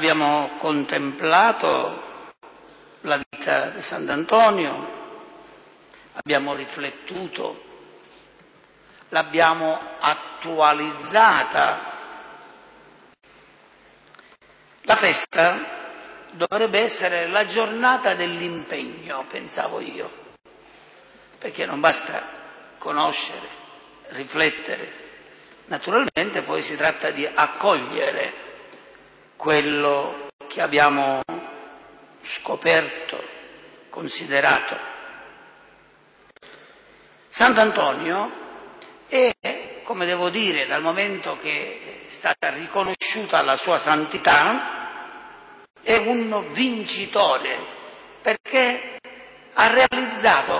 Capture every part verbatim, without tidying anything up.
abbiamo contemplato la vita di Sant'Antonio, abbiamo riflettuto, l'abbiamo attualizzata. La festa dovrebbe essere la giornata dell'impegno, pensavo io, perché non basta conoscere, riflettere. Naturalmente poi si tratta di accogliere quello che abbiamo scoperto, considerato. Sant'Antonio è, come devo dire, dal momento che è stata riconosciuta la sua santità, è un vincitore, perché ha realizzato,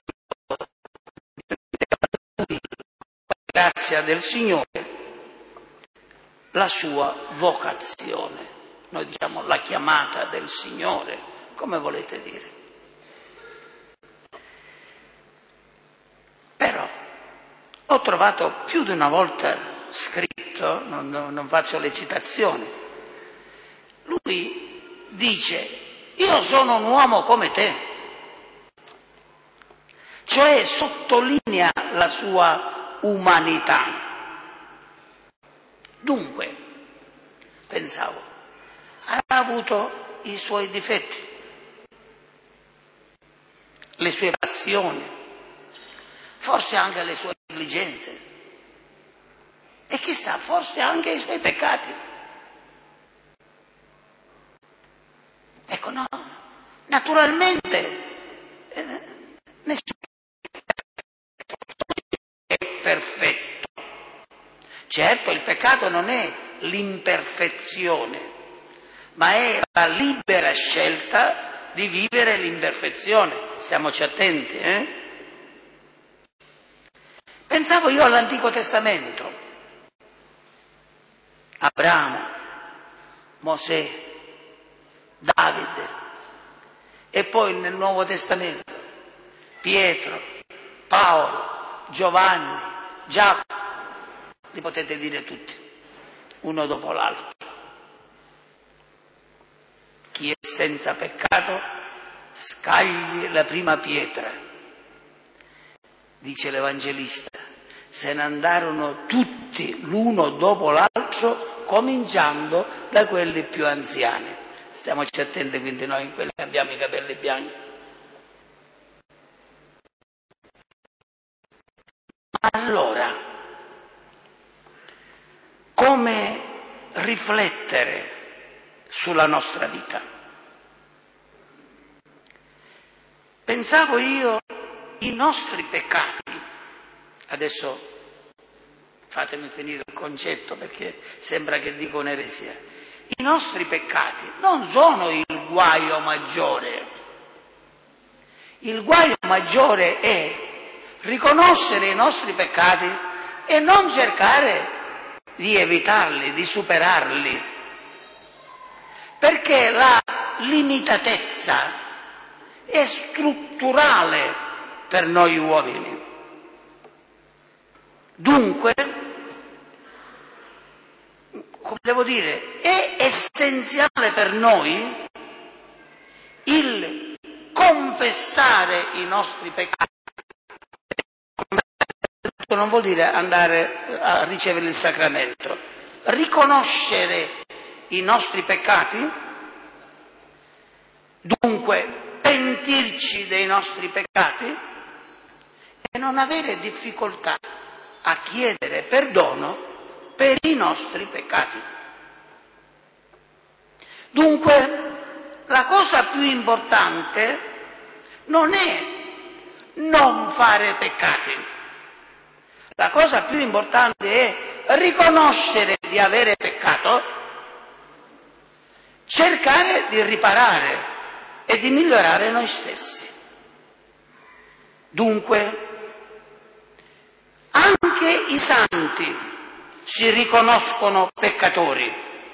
grazia del Signore, la sua vocazione. Noi diciamo la chiamata del Signore, come volete dire. Però ho trovato più di una volta scritto, non, non, non faccio le citazioni, lui dice: io sono un uomo come te, cioè sottolinea la sua umanità. Dunque, pensavo, ha avuto i suoi difetti, le sue passioni, forse anche le sue negligenze e chissà, forse anche i suoi peccati. Ecco, no, naturalmente eh, nessuno è perfetto. Certo, il peccato non è l'imperfezione, ma è la libera scelta di vivere l'imperfezione. Stiamoci attenti, eh? Pensavo io all'Antico Testamento, Abramo, Mosè, Davide, e poi nel Nuovo Testamento Pietro, Paolo, Giovanni, Giacomo, li potete dire tutti, uno dopo l'altro. Chi è senza peccato scagli la prima pietra, dice l'Evangelista. Se ne andarono tutti l'uno dopo l'altro, cominciando da quelli più anziani. Stiamoci attenti quindi noi, quelli che abbiamo i capelli bianchi. Allora, come riflettere sulla nostra vita? Pensavo io, i nostri peccati, adesso fatemi finire il concetto perché sembra che dico un'eresia, i nostri peccati non sono il guaio maggiore. Il guaio maggiore è riconoscere i nostri peccati e non cercare di evitarli, di superarli, perché la limitatezza è strutturale per noi uomini. Dunque, come devo dire, è essenziale per noi il confessare i nostri peccati. Non vuol dire andare a ricevere il sacramento, riconoscere i nostri peccati, dunque pentirci dei nostri peccati e non avere difficoltà a chiedere perdono per i nostri peccati. Dunque, la cosa più importante non è non fare peccati. La cosa più importante è riconoscere di avere peccato, cercare di riparare e di migliorare noi stessi. Dunque, anche i santi si riconoscono peccatori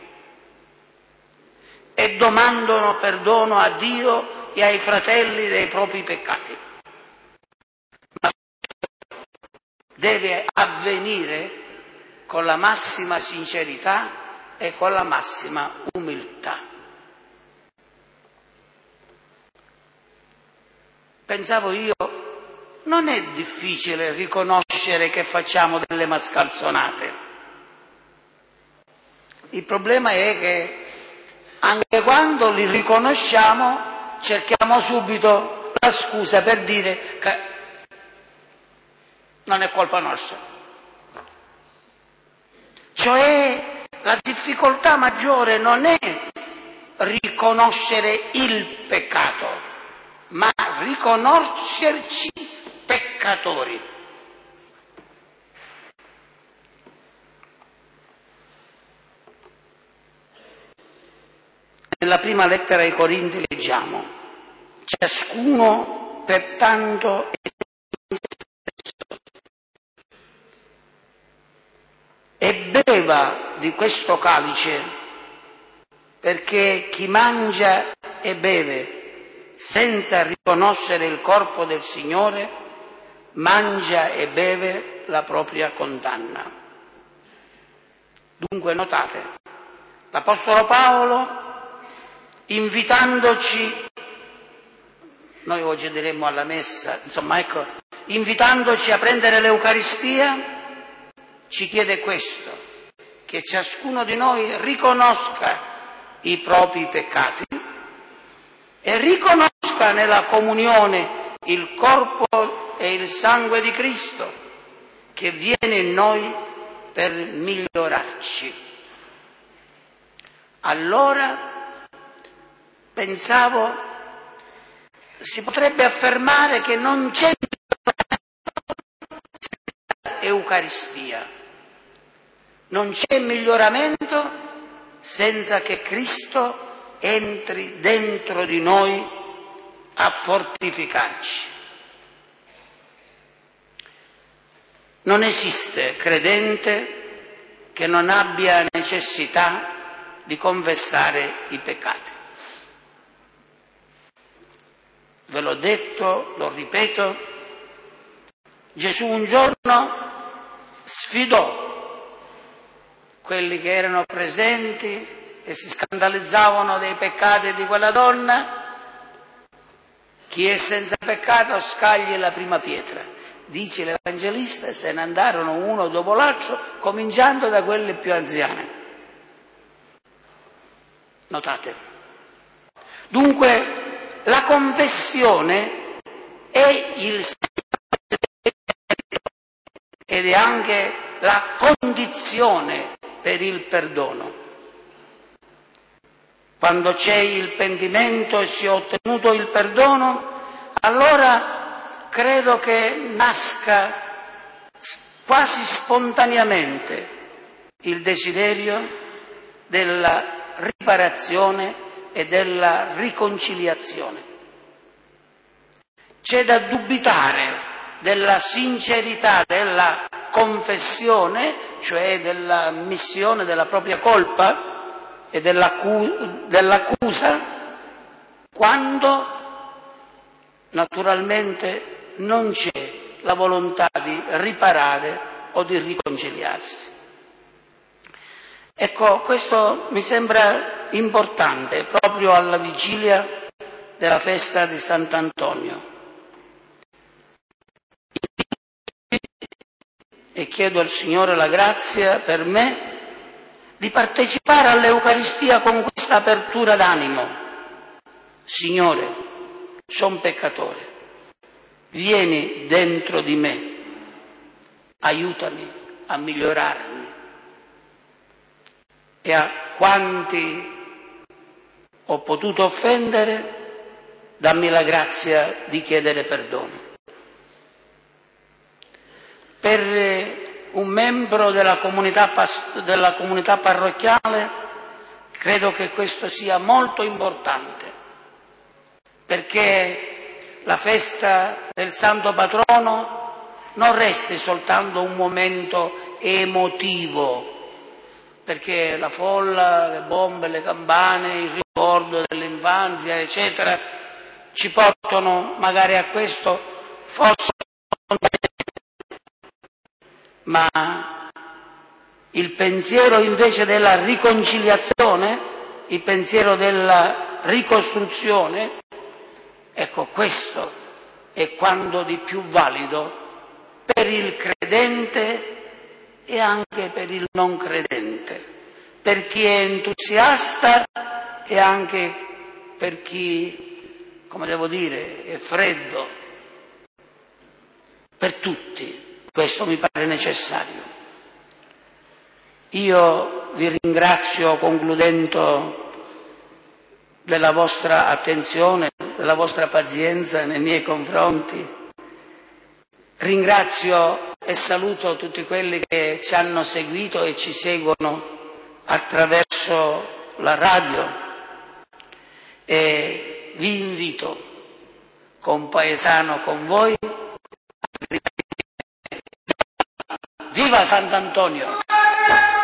e domandano perdono a Dio e ai fratelli dei propri peccati. Ma deve avvenire con la massima sincerità e con la massima umiltà. Pensavo io, non è difficile riconoscere che facciamo delle mascalzonate. Il problema è che anche quando li riconosciamo cerchiamo subito la scusa per dire che non è colpa nostra. Cioè la difficoltà maggiore non è riconoscere il peccato, ma riconoscerci peccatori. Nella prima lettera ai Corinti leggiamo: ciascuno pertanto è e beva di questo calice, perché chi mangia e beve senza riconoscere il corpo del Signore mangia e beve la propria condanna. Dunque notate, l'Apostolo Paolo, invitandoci, noi oggi diremmo alla messa, insomma ecco, invitandoci a prendere l'Eucaristia, ci chiede questo, che ciascuno di noi riconosca i propri peccati e riconosca nella comunione il corpo e il sangue di Cristo che viene in noi per migliorarci. Allora, pensavo, si potrebbe affermare che non c'è Eucaristia, non c'è miglioramento senza che Cristo entri dentro di noi a fortificarci. Non esiste credente che non abbia necessità di confessare i peccati. Ve l'ho detto, lo ripeto, Gesù un giorno sfidò quelli che erano presenti e si scandalizzavano dei peccati di quella donna. Chi è senza peccato scagli la prima pietra. Dice l'Evangelista, se ne andarono uno dopo l'altro, cominciando da quelle più anziane. Notate. Dunque, la confessione è il ed è anche la condizione per il perdono. Quando c'è il pentimento e si è ottenuto il perdono, allora credo che nasca quasi spontaneamente il desiderio della riparazione e della riconciliazione. C'è da dubitare della sincerità della confessione, cioè della ammissione della propria colpa e dell'accu- dell'accusa, quando naturalmente non c'è la volontà di riparare o di riconciliarsi. Ecco, questo mi sembra importante proprio alla vigilia della festa di Sant'Antonio. E chiedo al Signore la grazia per me di partecipare all'Eucaristia con questa apertura d'animo. Signore, sono peccatore, vieni dentro di me, aiutami a migliorarmi. E a quanti ho potuto offendere, dammi la grazia di chiedere perdono. Per un membro della comunità, della comunità parrocchiale credo che questo sia molto importante, perché la festa del Santo Patrono non resti soltanto un momento emotivo, perché la folla, le bombe, le campane, il ricordo dell'infanzia, eccetera, ci portano magari a questo, forse, ma il pensiero invece della riconciliazione, il pensiero della ricostruzione, ecco, questo è quanto di più valido per il credente e anche per il non credente, per chi è entusiasta e anche per chi, come devo dire, è freddo. Per tutti questo mi pare necessario. Io vi ringrazio, concludendo, della vostra attenzione, della vostra pazienza nei miei confronti. Ringrazio e saluto tutti quelli che ci hanno seguito e ci seguono attraverso la radio e vi invito, compaesano con voi, a... Viva Sant'Antonio!